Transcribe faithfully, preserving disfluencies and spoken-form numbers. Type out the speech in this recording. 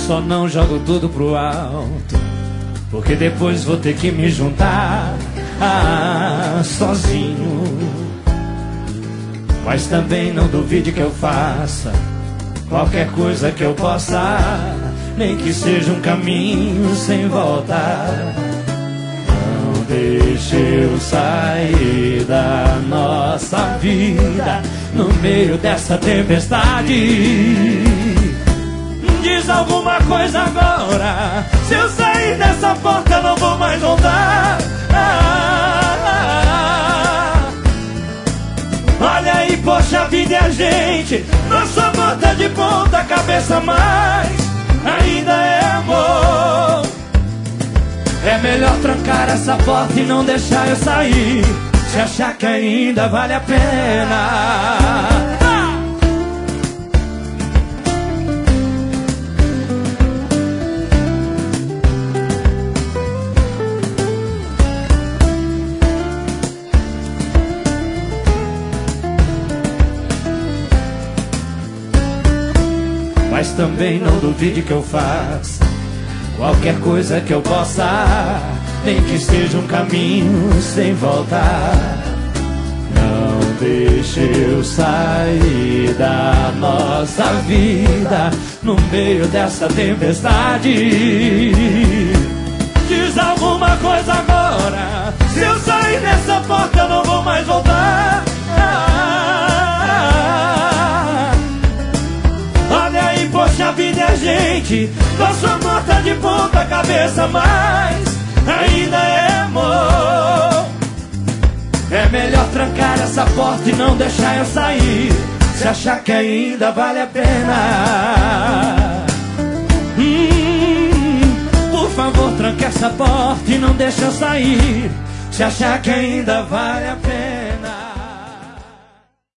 só não jogo tudo pro alto, porque depois vou ter que me juntar ah, sozinho. Mas também não duvide que eu faça qualquer coisa que eu possa, nem que seja um caminho sem volta. Não deixe eu sair da nossa vida no meio dessa tempestade. Diz alguma coisa agora, se eu sair dessa porta eu não vou mais voltar. Ah, ah, ah. Olha aí, poxa vida, e a gente, nosso amor tá de ponta cabeça, mas ainda é amor. É melhor trancar essa porta e não deixar eu sair, se achar que ainda vale a pena. Mas também não duvide que eu faça qualquer coisa que eu possa, nem que seja um caminho sem volta. Não deixe eu sair da nossa vida no meio dessa tempestade. Diz alguma coisa agora, se eu sair dessa porta eu não vou mais voltar. Poxa vida, a gente, nosso amor tá de ponta cabeça, mas ainda é amor. É melhor trancar essa porta e não deixar eu sair, se achar que ainda vale a pena. Hum, por favor, tranque essa porta e não deixe eu sair, se achar que ainda vale a pena.